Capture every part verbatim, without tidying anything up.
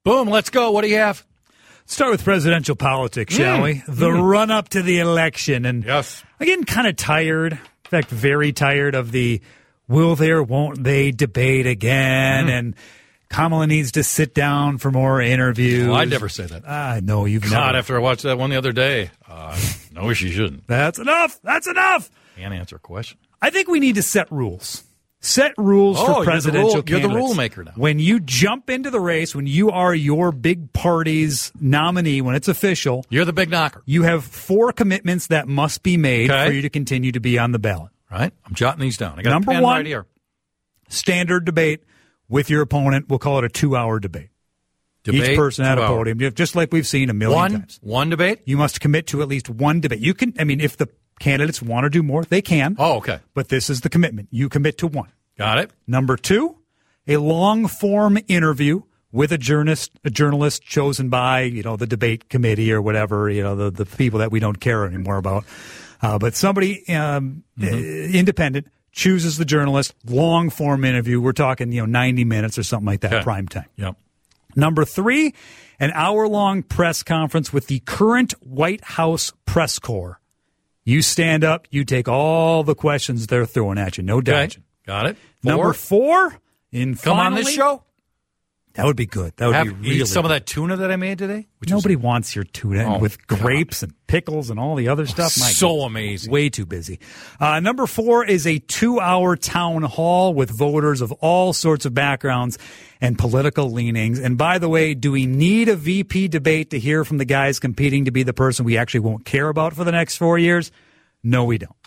Boom, let's go. What do you have? Start with presidential politics, shall mm. we? The mm. run-up to the election. And yes. I'm getting kind of tired, in fact, very tired of the will they or won't they debate again, mm. and Kamala needs to sit down for more interviews. Well, I'd never say that. Ah, no, you've God, never. after I watched that one the other day, uh, no, she shouldn't. That's enough. That's enough. Can't answer a question. I think we need to set rules. Set rules oh, for presidential you're the, rule, candidates. You're the rule maker now. When you jump into the race, when you are your big party's nominee, when it's official. You're the big knocker. You have four commitments that must be made okay. for you to continue to be on the ballot. Right. I'm jotting these down. I got Number a pen one, right here. Standard debate with your opponent. We'll call it a two-hour debate. Debate, Each person at a hour. podium, just like we've seen a million one, times. One debate? You must commit to at least one debate. You can, I mean, if the candidates want to do more, they can. Oh, okay. But this is the commitment. You commit to one. Got it. Number two, a long-form interview with a journalist, a journalist chosen by, you know, the debate committee or whatever, you know, the, the people that we don't care anymore about. Uh, but somebody um, mm-hmm. independent chooses the journalist, long-form interview. We're talking, you know, ninety minutes or something like that, okay. prime time. Yep. Number three, an hour-long press conference with the current White House press corps. You stand up, you take all the questions they're throwing at you, no okay. dodging. Got it. Four. Number four, in come finally, on this show. That would be good. That would Have, be really eat some good. of that tuna that I made today. Which Nobody was, wants your tuna oh, with grapes God. and pickles and all the other stuff. My so God. amazing. Way too busy. Uh, number four is a two-hour town hall with voters of all sorts of backgrounds and political leanings. And by the way, do we need a V P debate to hear from the guys competing to be the person we actually won't care about for the next four years? No, we don't.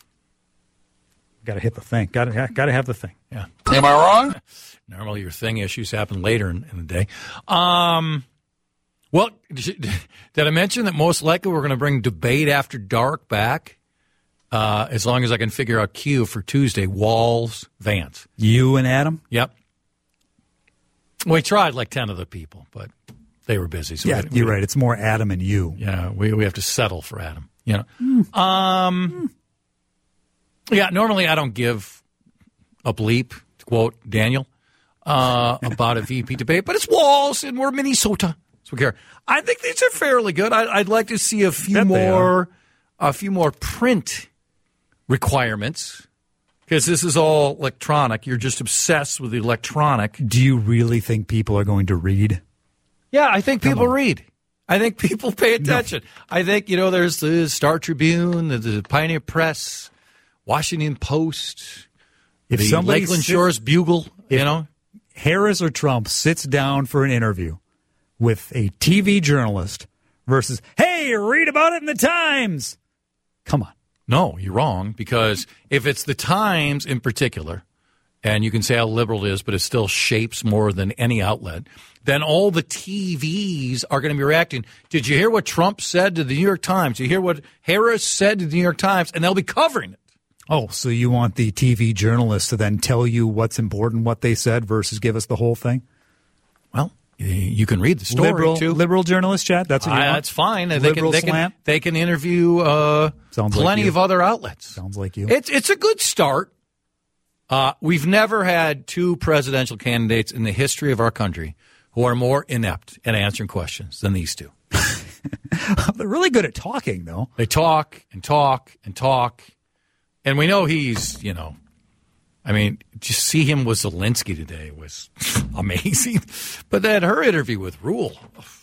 Got to hit the thing. Got to got to have the thing. Yeah. Am I wrong? Normally, your thing issues happen later in, in the day. Um, well, did I mention that most likely we're going to bring debate after dark back? Uh, as long as I can figure out Q for Tuesday. Walls, Vance. You and Adam? Yep. We tried like ten of the people, but they were busy. So yeah, we, you're we, right. It's more Adam and you. Yeah, we we have to settle for Adam. You know. Mm. Um. Mm. Yeah, normally I don't give a bleep, to quote Daniel, uh, about a V P debate, but it's Walls and we're Minnesota, so we care. I think these are fairly good. I, I'd like to see a few more, a few more print requirements. Because this is all electronic. You're just obsessed with the electronic. Do you really think people are going to read? Yeah, I think people read. I think people pay attention. No. I think, you know, there's the Star Tribune, the, the Pioneer Press, Washington Post, if the Lakeland sit, Shores Bugle, you know. Harris or Trump sits down for an interview with a T V journalist versus, hey, read about it in the Times. Come on. No, you're wrong, because if it's the Times in particular, and you can say how liberal it is, but it still shapes more than any outlet, then all the T Vs are going to be reacting. Did you hear what Trump said to the New York Times? Did you hear what Harris said to the New York Times? And they'll be covering it. Oh, so you want the T V journalists to then tell you what's important, what they said, versus give us the whole thing? Well, you can read the story, liberal, too. Liberal journalist chat? That's what you uh, want? That's fine. They Liberal can, they, slant? can, they can interview uh, plenty like of other outlets. Sounds like you. It's, it's a good start. Uh, we've never had two presidential candidates in the history of our country who are more inept at answering questions than these two. They're really good at talking, though. They talk and talk and talk. And we know he's, you know, I mean, just see him with Zelensky today was amazing. But then her interview with Rule.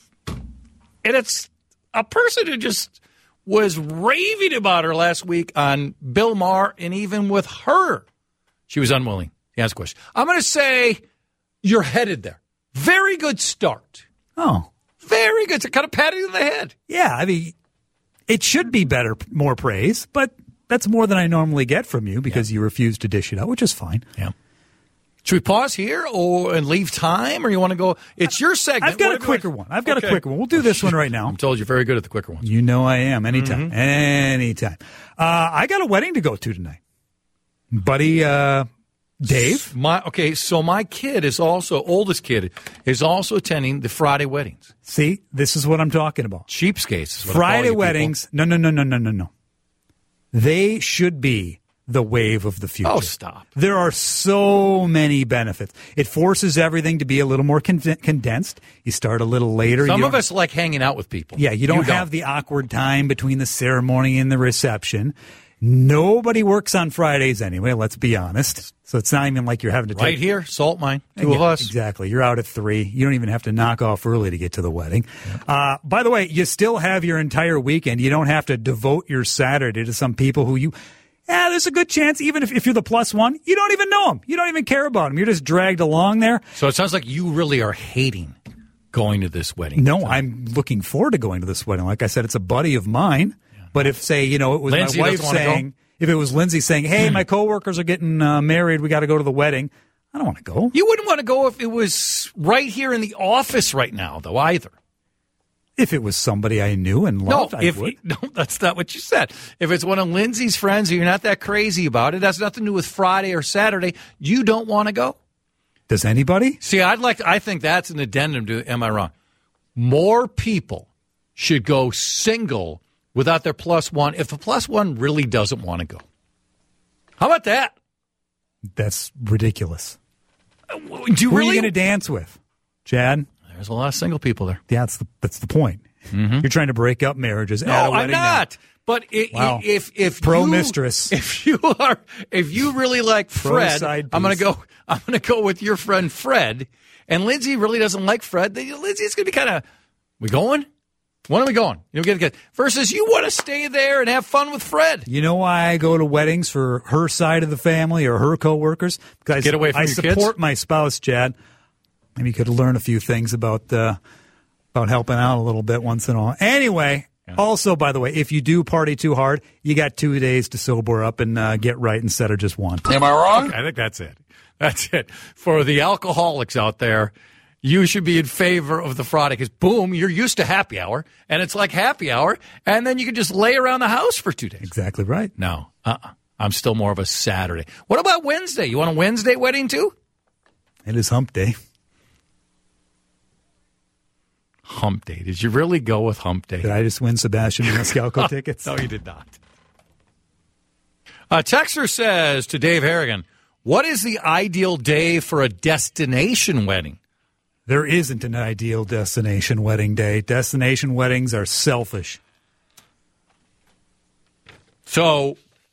And it's a person who just was raving about her last week on Bill Maher, and even with her, she was unwilling to ask questions. I'm going to say you're headed there. Very good start. Oh. Very good. It's kind of patting in the head. Yeah, I mean, it should be better, more praise, but that's more than I normally get from you because yeah. you refuse to dish it out, which is fine. Yeah. Should we pause here or and leave time, or you want to go? It's your segment. I've got what a quicker one. I've got okay. a quicker one. We'll do this one right now. I'm told you're very good at the quicker ones. You know I am. Anytime. Mm-hmm. Anytime. Uh, I got a wedding to go to tonight. Buddy uh, Dave. My Okay, so my kid is also, oldest kid, is also attending the Friday weddings. See, this is what I'm talking about. Cheapskates. Is what Friday I call you weddings. People. No, no, no, no, no, no, no. They should be the wave of the future. Oh, stop. There are so many benefits. It forces everything to be a little more con- condensed. You start a little later. Some You of us like hanging out with people. Yeah, you don't you have the awkward time between the ceremony and the reception. Nobody works on Fridays anyway, let's be honest. So it's not even like you're having to take... Right here, salt mine, two Yeah, of us. Exactly. You're out at three. You don't even have to knock off early to get to the wedding. Yeah. Uh, by the way, you still have your entire weekend. You don't have to devote your Saturday to some people who you... Yeah, there's a good chance, even if, if you're the plus one, you don't even know them. You don't even care about them. You're just dragged along there. So it sounds like you really are hating going to this wedding. No, I'm looking forward to going to this wedding. Like I said, it's a buddy of mine. Yeah. But if, say, you know, it was Lindsay my wife saying... If it was Lindsay saying, hey, my coworkers are getting uh, married, we got to go to the wedding, I don't want to go. You wouldn't want to go if it was right here in the office right now, though, either. If it was somebody I knew and loved, no, I if would. He, no, that's not what you said. If it's one of Lindsay's friends and you're not that crazy about it, it has nothing to do with Friday or Saturday, you don't want to go. Does anybody? See, I'd like. To, I think that's an addendum to, am I wrong? More people should go single without their plus one, if the plus one really doesn't want to go. How about that? That's ridiculous. Uh, do you Who really? are you going to dance with, Chad? There's a lot of single people there. Yeah, that's the, that's the point. Mm-hmm. You're trying to break up marriages. No, at a I'm wedding not. Now. But it, wow. if if pro you, mistress, if you are if you really like Fred, I'm going to go. I'm going to go with your friend Fred. And Lindsay really doesn't like Fred. Lindsay's going to be kind of. We going? When are we going? You know, get, get, versus you want to stay there and have fun with Fred. You know why I go to weddings for her side of the family or her coworkers? Because get away from I your support kids? my spouse, Chad. Maybe you could learn a few things about uh, about helping out a little bit once in a while. Anyway, yeah. Also, by the way, if you do party too hard, you got two days to sober up and uh, get right instead of just one. Am I wrong? Okay, I think that's it. That's it. For the alcoholics out there, you should be in favor of the Friday because, boom, you're used to happy hour, and it's like happy hour, and then you can just lay around the house for two days. Exactly right. No, uh-uh. I'm still more of a Saturday. What about Wednesday? You want a Wednesday wedding too? It is hump day. Hump day. Did you really go with hump day? Did I just win Sebastian Maniscalco tickets? No, you did not. Uh, Texter says to Dave Harrigan, what is the ideal day for a destination wedding? There isn't an ideal destination wedding day. Destination weddings are selfish. So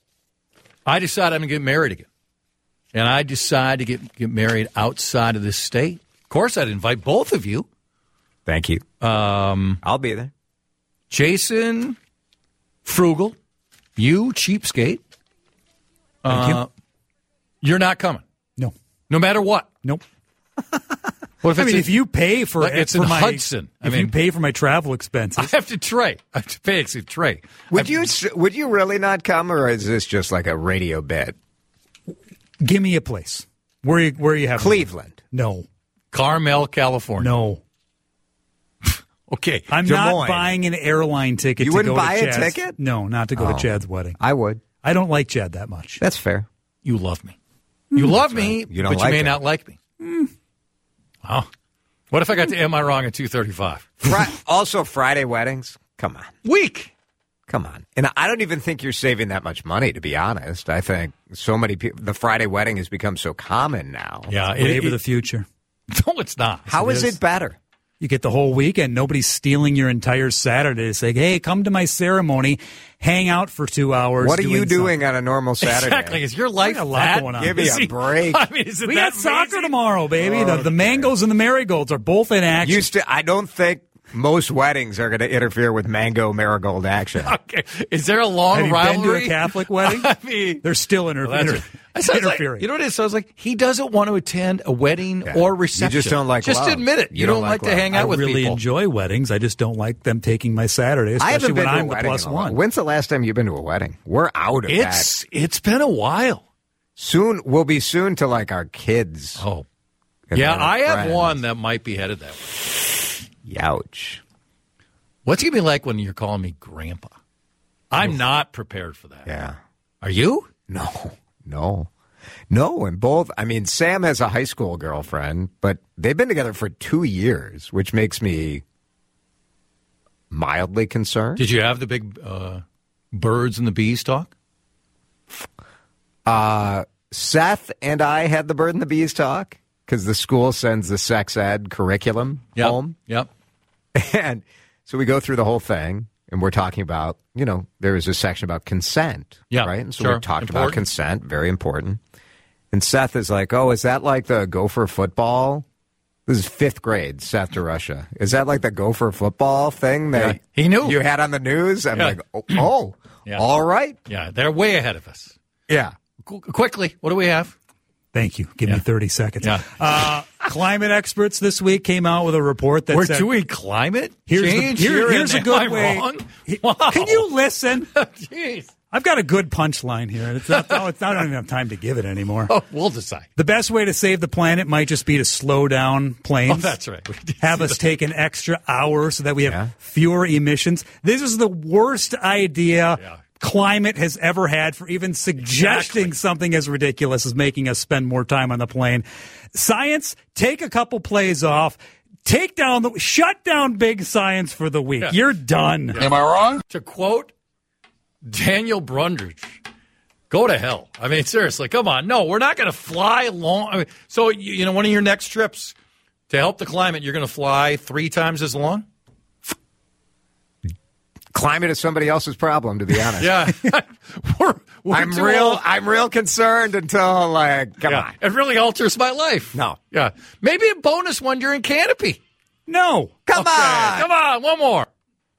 I decide I'm going to get married again. And I decide to get, get married outside of this state. Of course, I'd invite both of you. Thank you. Um, I'll be there. Jason, frugal. You, cheapskate. Thank uh, you. You're not coming. No. No matter what. Nope. What if I it's mean, in, if you pay for like it's for in my, Hudson, I if mean, you pay for my travel expenses, I have to Trey. I have to pay to Trey. Would I've, you would you really not come, or is this just like a radio bit? Give me a place. Where you where you have Cleveland? No. Carmel, California. No. Okay, I'm Des not Moines. buying an airline ticket. You to wouldn't go buy to a Chad's, ticket? No, not to go Oh. to Chad's wedding. I would. I don't like Chad that much. That's fair. You love me. You love me, right. You don't but like you may him. not like me. Mm. Oh. What if I got to Am I Wrong at two thirty-five? Fri- also, Friday weddings. Come on, Week. come on. And I don't even think you're saving that much money, to be honest. I think so many people. The Friday wedding has become so common now. Yeah, Wave it, of the it, future. no, it's not. How it is is. it better? You get the whole weekend. Nobody's stealing your entire Saturday to say, hey, come to my ceremony, hang out for two hours. What are you doing something. on a normal Saturday? Exactly. Is your life We got a lot that? going on. Give me Is a he- break. I mean, is it We that got soccer amazing? tomorrow, baby. The, the Mangoes and the Marigolds are both in action. You st- I don't think most weddings are going to interfere with Mango Marigold action. Okay. Is there a long Have you rivalry? been to a Catholic wedding? I mean, They're still inter- well, that's inter- it. It sounds like, interfering. you know what it sounds like? He doesn't want to attend a wedding Yeah. or You reception. just don't like Just love. admit it. You, You don't, don't like, like to love. hang I out with really people. enjoy weddings. I just don't like them taking my Saturday, I especially haven't when been to I'm a the wedding plus in a while. one. When's the last time you've been to a wedding? We're out of It's that. it's been a while. Soon, we'll be soon to like our kids. Oh, and yeah. their I have friends. one that might be headed that way. Youch. What's it gonna be like when you're calling me Grandpa? I'm not prepared for that. Yeah. Are you? No, no, no. And both, I mean, Sam has a high school girlfriend, but they've been together for two years, which makes me mildly concerned. Did you have the big uh, birds and the bees talk? Uh, Seth and I had the Bird and the Bees talk because the school sends the sex ed curriculum Yep. home. Yep. And so we go through the whole thing, and we're talking about, you know, there was a section about consent, Yeah, right? And so sure. we talked Important. about consent, very important. And Seth is like, oh, is that like the Gopher football? This is fifth grade, Seth DeRusha. Is that like the Gopher football thing that Yeah, he knew. you had on the news? I'm Yeah. like, oh, oh Yeah. all right. Yeah, they're way ahead of us. Yeah. Qu- quickly, what do we have? Thank you. Give Yeah. me thirty seconds. Yeah. Uh, climate experts this week came out with a report that We're said, doing climate here's, the, change here- here. here's a and good am I way. wrong? He- Wow. Can you listen? Jeez. I've got a good punchline here. It's not, oh, it's not, I don't even have time to give it anymore. Oh, we'll decide. The best way to save the planet might just be to slow down planes. Oh, that's right. We did Have see us that. take an extra hour so that we have Yeah. fewer emissions. This is the worst idea Yeah. climate has ever had for even suggesting Exactly. something as ridiculous as making us spend more time on the plane. Science, take a couple plays off. Take down the shut down big science for the week. Yeah. You're done. Am I wrong? To quote Daniel Brundage, go to hell. I mean, seriously, come on. No, we're not going to fly long. I mean, so, you, you know, one of your next trips to help the climate, you're going to fly three times as long? Climate is somebody else's problem, to be honest. Yeah. we're, we're I'm too real. old. I'm real concerned until like, come Yeah. on. It really alters my life. No. Yeah. Maybe a bonus one during Canopy. No. Come Okay, on. Come on. One more.